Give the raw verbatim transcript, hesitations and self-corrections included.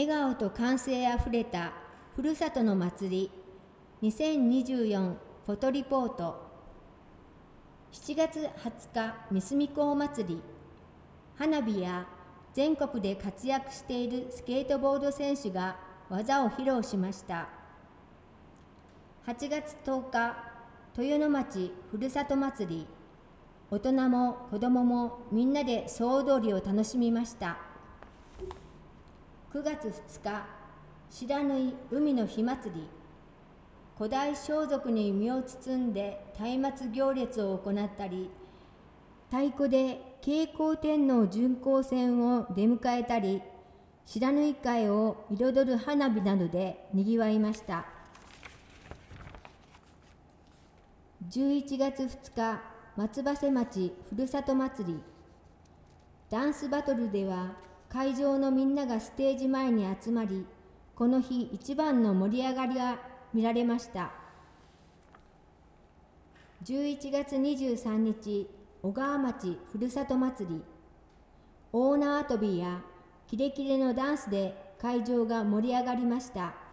笑顔と歓声あふれたふるさとの祭りにせんにじゅうよんフォトリポート。しちがつはつか三隅港祭り、花火や全国で活躍しているスケートボード選手が技を披露しました。はちがつとおか、豊野町ふるさと祭り、大人も子どももみんなで総踊りを楽しみました。くがつふつか、白縫海の火祭り、古代装束に身を包んで松明行列を行ったり、太鼓で慶光天皇巡行船を出迎えたり、白縫会を彩る花火などでにぎわいました。じゅういちがつふつか、松葉瀬町ふるさと祭り、ダンスバトルでは会場のみんながステージ前に集まり、この日一番の盛り上がりが見られました。じゅういちがつにじゅうさんにち、小川町ふるさと祭り、大縄跳びやキレキレのダンスで会場が盛り上がりました。